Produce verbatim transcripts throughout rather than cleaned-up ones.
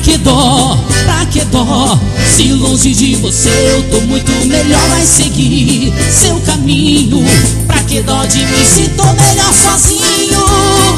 que dó, pra que dó? Se longe de você eu tô muito melhor, vai seguir seu caminho. Pra que dó de mim se tô melhor sozinho?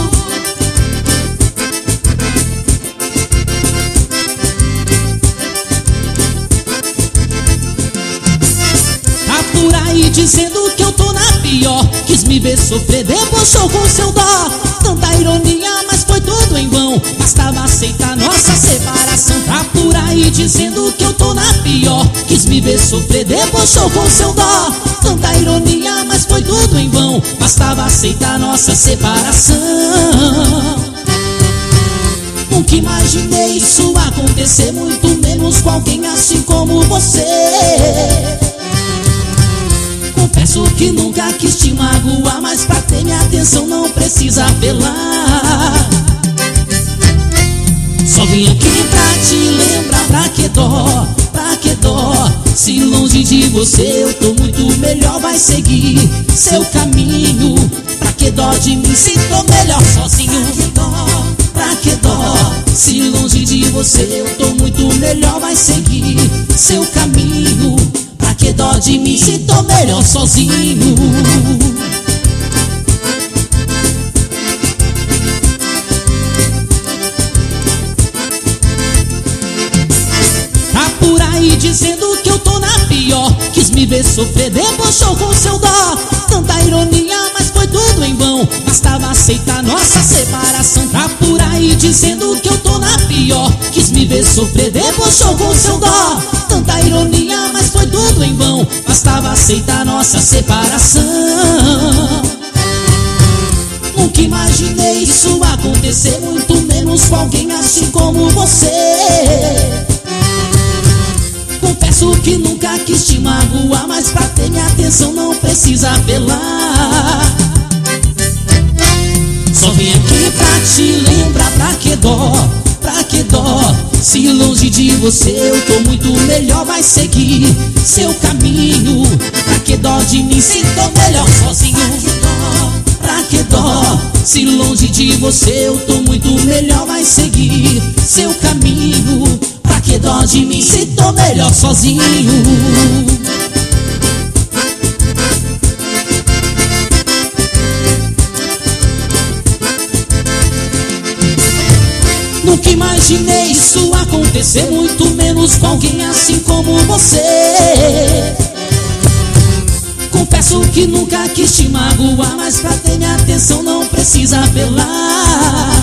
Tá por aí dizendo que eu tô na pior, quis me ver sofrer, debochou com seu dó. Tanta ironia, mas foi tudo em vão, bastava aceitar nossa separação. Tá por aí dizendo que eu tô na pior, quis me ver sofrer, debochou com seu dó. Tanta ironia, mas foi tudo em vão, bastava aceitar nossa separação. Nunca imaginei isso acontecer, muito menos com alguém assim como você. Confesso que nunca quis te magoar, mas pra ter minha atenção não precisa apelar. Só vim aqui pra te lembrar, pra que dó, pra que dó? Se longe de você eu tô muito melhor, vai seguir seu caminho. Pra que dó de mim se tô melhor sozinho? Pra que dó, pra que dó? Se longe de você eu tô muito melhor, vai seguir seu caminho. Pra que dó de mim se tô melhor sozinho? Tá por aí dizendo que eu tô na pior, quis me ver sofrer, debochou com seu dó. Tanta ironia, mas foi tudo em vão, bastava aceitar nossa separação. Tá por aí dizendo que eu tô na pior, quis me ver sofrer, debochou com seu dó. Tanta ironia, mas foi tudo em vão, bastava aceitar nossa separação. Nunca imaginei isso acontecer, muito menos com alguém assim como você. Confesso que nunca quis te magoar, mas pra ter minha atenção não precisa apelar. Só vim aqui pra te lembrar, pra que dó, pra que dó? Se longe de você eu tô muito melhor, vai seguir seu caminho. Pra que dó de mim se tô melhor sozinho? Pra que dó? Se longe de você eu tô muito melhor, vai seguir seu caminho. Pra que dó de mim se tô melhor sozinho? Nunca imaginei isso acontecer, muito menos com alguém assim como você. Confesso que nunca quis te magoar, mas pra ter minha atenção não precisa apelar.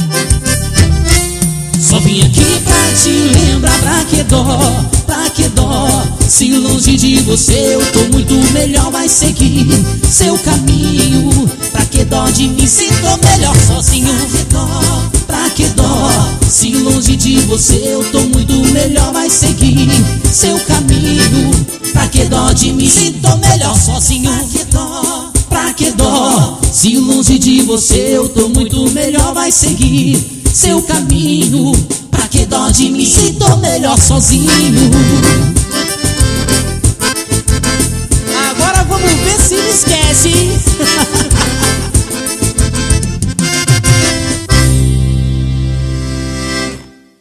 Só vim aqui pra te lembrar, pra que dó, pra que dó? Se longe de você eu tô muito melhor, vai seguir seu caminho. Pra que dó de mim se tô melhor sozinho? Pra que dó? Se longe de você eu tô muito melhor, vai seguir seu caminho. Pra que dó de mim se tô melhor sozinho? Pra que dó? Pra que dó? Se longe de você eu tô muito melhor, vai seguir seu caminho. Pra que dó de mim se tô melhor sozinho?